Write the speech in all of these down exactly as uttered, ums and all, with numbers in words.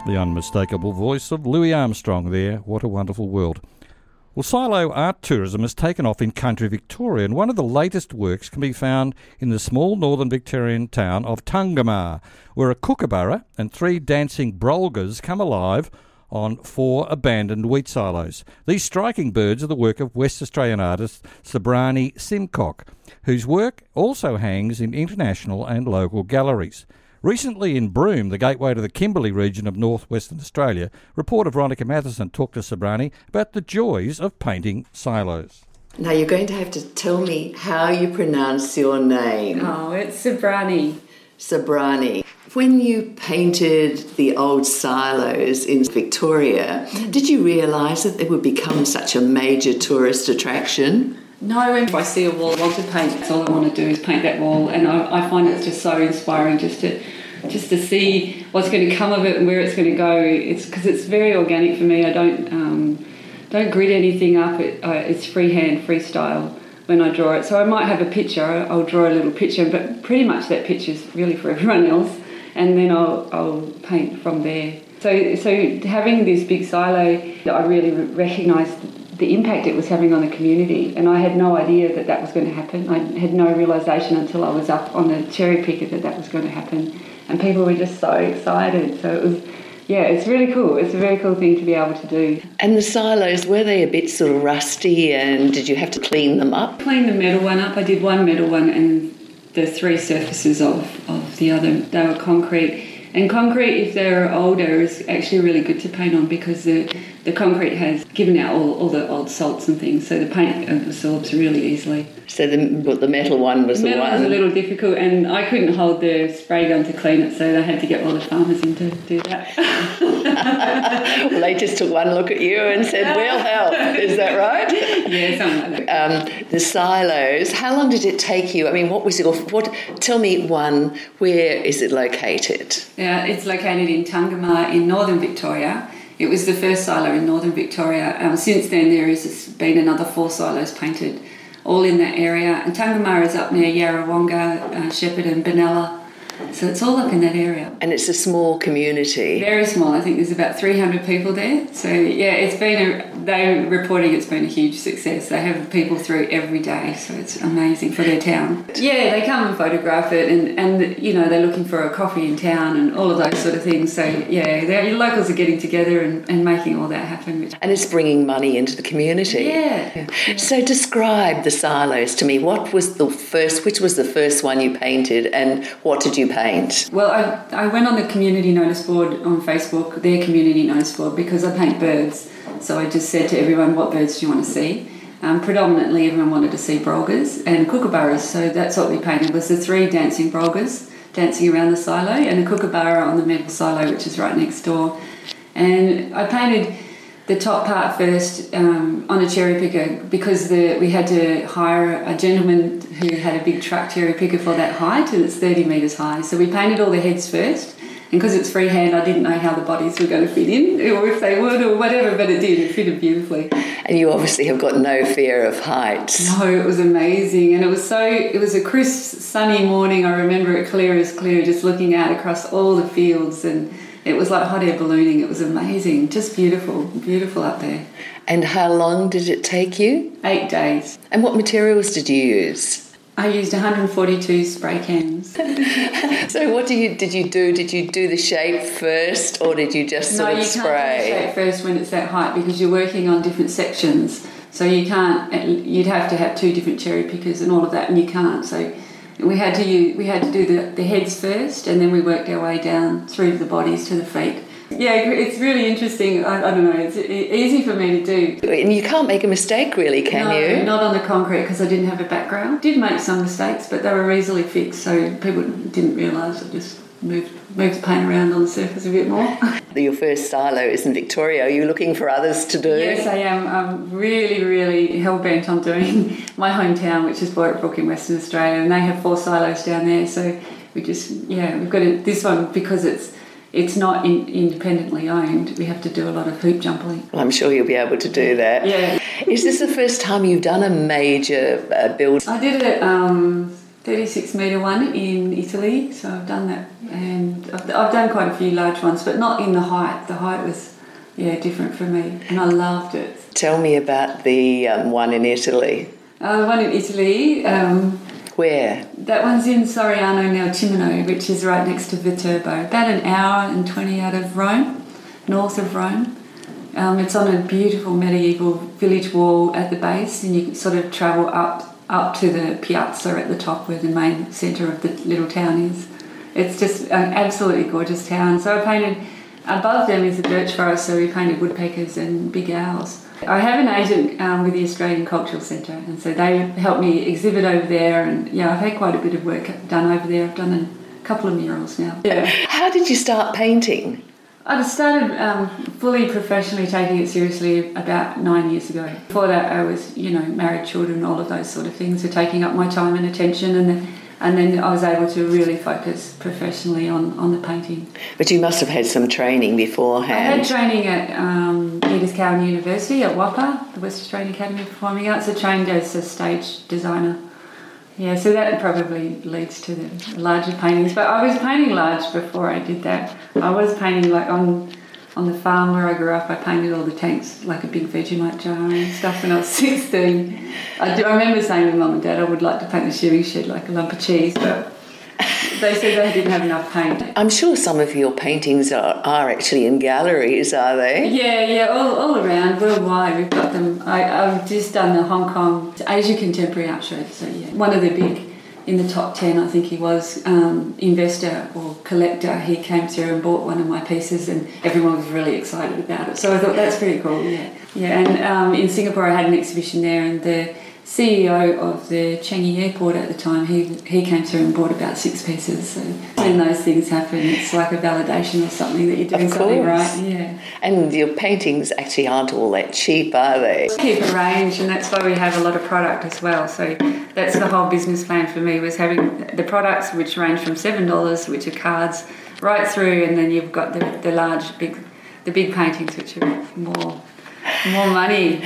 The unmistakable voice of Louis Armstrong there. What a wonderful world. Well, silo art tourism has taken off in country Victoria, and one of the latest works can be found in the small northern Victorian town of Tungamah, where a kookaburra and three dancing brolgas come alive on four abandoned wheat silos. These striking birds are the work of West Australian artist Sabrani Simcock, whose work also hangs in international and local galleries. Recently in Broome, the gateway to the Kimberley region of northwestern Australia, reporter Veronica Matheson talked to Sabrani about the joys of painting silos. Now you're going to have to tell me how you pronounce your name. Oh, it's Sabrani. Sabrani. When you painted the old silos in Victoria, did you realise that it would become such a major tourist attraction? No, if I see a wall I want to paint, that's all I want to do is paint that wall, and I, I find it's just so inspiring just to just to see what's going to come of it and where it's going to go. It's because it's very organic for me. I don't um, don't grid anything up. It, uh, it's freehand, freestyle when I draw it. So I might have a picture. I'll draw a little picture, but pretty much that picture is really for everyone else, and then I'll I'll paint from there. So so having this big silo, I really recognised the impact it was having on the community, and I had no idea that that was going to happen. I had no realisation until I was up on the cherry picker that that was going to happen, and people were just so excited. So it was, yeah, it's really cool. It's a very cool thing to be able to do. And the silos, were they a bit sort of rusty, and did you have to clean them up? Clean the metal one up. I did one metal one, and the three surfaces of, of the other, they were concrete. And concrete, if they're older, is actually really good to paint on because the, the concrete has given out all, all the old salts and things, so the paint absorbs really easily. So the, the metal one was the, the one? The metal was a little difficult, and I couldn't hold the spray gun to clean it, so they had to get all the farmers in to do that. Well, they just took one look at you and said, we'll help. Is that right? Yeah, something like that. Um, the silos, how long did it take you? I mean, what was your... What, tell me, one, where is it located? Yeah, it's located in Tungamah in northern Victoria. It was the first silo in northern Victoria. Um, since then, there has been another four silos painted, all in that area. And Tungamah is up near Yarrawonga, uh, Shepparton, Benalla. So it's all up in that area. And it's a small community. Very small. I think there's about three hundred people there. So, yeah, it's been a... They're reporting it's been a huge success. They have people through every day, so it's amazing for their town. Yeah, they come and photograph it, and, and you know, they're looking for a coffee in town and all of those sort of things. So, yeah, your locals are getting together and, and making all that happen. Which... And it's bringing money into the community. Yeah. yeah. So describe the silos to me. What was the first, which was the first one you painted, and what did you paint? Well, I, I went on the community notice board on Facebook, their community notice board, because I paint birds. So I just said to everyone, what birds do you want to see? Um, predominantly, everyone wanted to see brolgas and kookaburras, so that's what we painted, was the three dancing brolgas dancing around the silo and a kookaburra on the metal silo, which is right next door. And I painted the top part first um, on a cherry picker because the, we had to hire a gentleman who had a big truck cherry picker for that height, and it's thirty metres high. So we painted all the heads first. And because it's freehand, I didn't know how the bodies were going to fit in, or if they would, or whatever, but it did. It fitted beautifully. And you obviously have got no fear of heights. No, it was amazing. And it was so, it was a crisp, sunny morning. I remember it clear as clear, just looking out across all the fields. And it was like hot air ballooning. It was amazing. Just beautiful, beautiful up there. And how long did it take you? Eight days. And what materials did you use? I used one hundred forty-two spray cans. So what do you did you do? Did you do the shape first, or did you just sort no, of you spray? No, you can't do the shape first when it's that height because you're working on different sections. So you can't. You'd have to have two different cherry pickers and all of that, and you can't. So we had to use, we had to do the, the heads first, and then we worked our way down through the bodies to the feet. Yeah, it's really interesting. I, I don't know, it's easy for me to do. And you can't make a mistake really, can no, you? No, not on the concrete because I didn't have a background. Did make some mistakes, but they were easily fixed, so people didn't realise I just moved, moved the paint around on the surface a bit more. Your first silo is in Victoria. Are you looking for others to do? Yes, I am. I'm really, really hell-bent on doing my hometown, which is Boyartbrook in Western Australia, and they have four silos down there, so we just, yeah, we've got a, this one because it's It's not in, independently owned. We have to do a lot of hoop jumping. Well, I'm sure you'll be able to do that. Yeah. Is this the first time you've done a major uh, build? I did a um, thirty-six metre one in Italy, so I've done that And I've, I've done quite a few large ones, but not in the height. The height was, yeah, different for me, and I loved it. Tell me about the um, one in Italy. Uh, the one in Italy. Um, Where? That one's in Soriano nel Cimino, which is right next to Viterbo, about an hour and twenty out of Rome, north of Rome. Um, it's on a beautiful medieval village wall at the base, and you can sort of travel up up to the piazza at the top where the main centre of the little town is. It's just an absolutely gorgeous town. So I painted, above them is a birch forest, so we painted woodpeckers and big owls. I have an agent um, with the Australian Cultural Centre, and so they help me exhibit over there, and yeah, I've had quite a bit of work done over there. I've done a couple of murals now. Yeah. How did you start painting? I started um, fully professionally taking it seriously about nine years ago. Before that, I was, you know, married, children, all of those sort of things were taking up my time and attention, and then, and then I was able to really focus professionally on, on the painting. But you must have had some training beforehand. I had training at um, Edith Cowan University at W A P A, the West Australian Academy of Performing Arts. I trained as a stage designer. Yeah, so that probably leads to the larger paintings. But I was painting large before I did that. I was painting like on on the farm where I grew up. I painted all the tanks like a big Vegemite jar and stuff when I was sixteen. I, do, I remember saying to Mum and Dad I would like to paint the shearing shed like a lump of cheese, but they said they didn't have enough paint. I'm sure some of your paintings are, are actually in galleries, are they? Yeah, yeah, all, all around, worldwide. We've got them. I, I've just done the Hong Kong Asia Contemporary Art Show, so yeah. One of the big, in the top ten, I think he was, um, investor or collector. He came through and bought one of my pieces, and everyone was really excited about it. So I thought that's pretty cool, yeah. Yeah, and um, in Singapore I had an exhibition there, and the C E O of the Changi Airport at the time, he he came through and bought about six pieces. So when those things happen, it's like a validation of something that you're doing something right. Yeah. And your paintings actually aren't all that cheap, are they? Keep a range, and that's why we have a lot of product as well. So that's the whole business plan for me, was having the products which range from seven dollars, which are cards, right through, and then you've got the the large big the big paintings which are more. More money.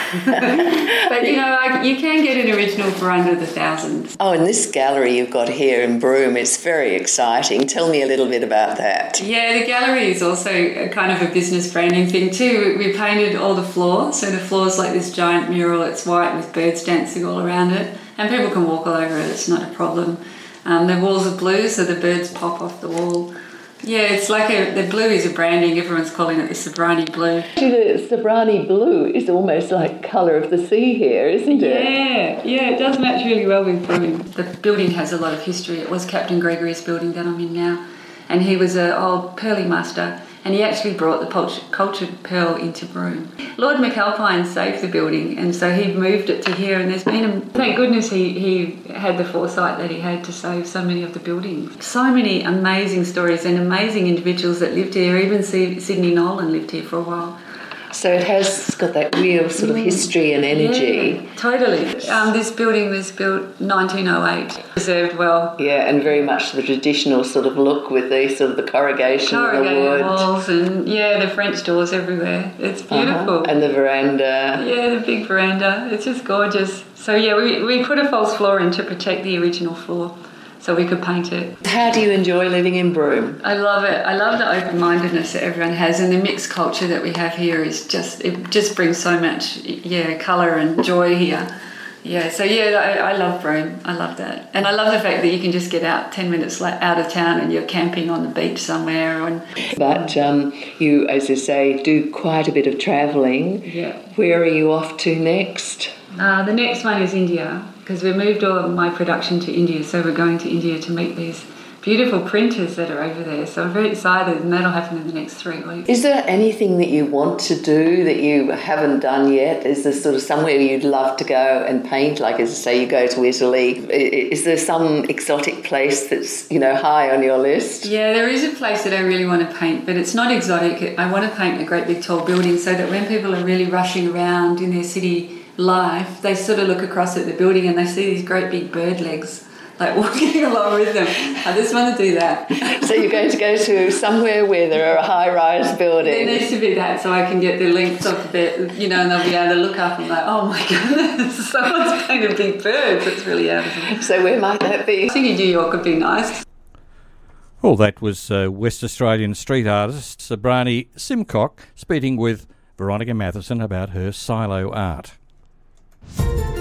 But, you know, like, you can get an original for under the thousands. Oh, and this gallery you've got here in Broome, it's very exciting. Tell me a little bit about that. Yeah, the gallery is also a kind of a business branding thing too. We painted all the floor. So the floor's like this giant mural. It's white with birds dancing all around it. And people can walk all over it. It's not a problem. Um, the walls are blue, so the birds pop off the wall. Yeah, it's like a, the blue is a branding. Everyone's calling it the Sobrani blue. Actually, the Sobrani blue is almost like colour of the sea here, isn't it? Yeah, yeah, it does match really well with Broome. The building has a lot of history. It was Captain Gregory's building that I'm in now, and he was an old pearly master, and he actually brought the cultured pearl into Broome. Lord McAlpine saved the building, and so he moved it to here, and there's been a, thank goodness he, he had the foresight that he had to save so many of the buildings. So many amazing stories and amazing individuals that lived here. Even Sidney Nolan lived here for a while. So it has got that real sort of history and energy. Yeah, totally. Um, this building was built nineteen oh eight. Preserved well. Yeah, and very much the traditional sort of look with the sort of the corrugation of the wood. Walls and, yeah, the French doors everywhere. It's beautiful. Uh-huh. And the veranda. Yeah, the big veranda. It's just gorgeous. So, yeah, we, we put a false floor in to protect the original floor, so we could paint it. How do you enjoy living in Broome? I love it. I love the open-mindedness that everyone has, and the mixed culture that we have here is just, it just brings so much, yeah, colour and joy here. Yeah, so yeah, I, I love Broome. I love that. And I love the fact that you can just get out ten minutes out of town and you're camping on the beach somewhere. And, but um, you, as you say, do quite a bit of travelling. Yeah. Where are you off to next? Uh, the next one is India, because we moved all of my production to India, so we're going to India to meet these beautiful printers that are over there. So I'm very excited, and that'll happen in the next three weeks. Is there anything that you want to do that you haven't done yet? Is there sort of somewhere you'd love to go and paint? Like, as I say, you go to Italy. Is there some exotic place that's, you know, high on your list? Yeah, there is a place that I really want to paint, but it's not exotic. I want to paint a great big tall building so that when people are really rushing around in their city life, they sort of look across at the building and they see these great big bird legs like walking along with them. I just want to do that. So you're going to go to somewhere where there are high-rise buildings. There needs to be that, so I can get the length of the, you know, and they'll be able to look up and like, oh my goodness, someone's painted big birds. It's really out of it. So where might that be? I think in New York would be nice. Well, that was uh, West Australian street artist Sabrani Simcock speaking with Veronica Matheson about her silo art.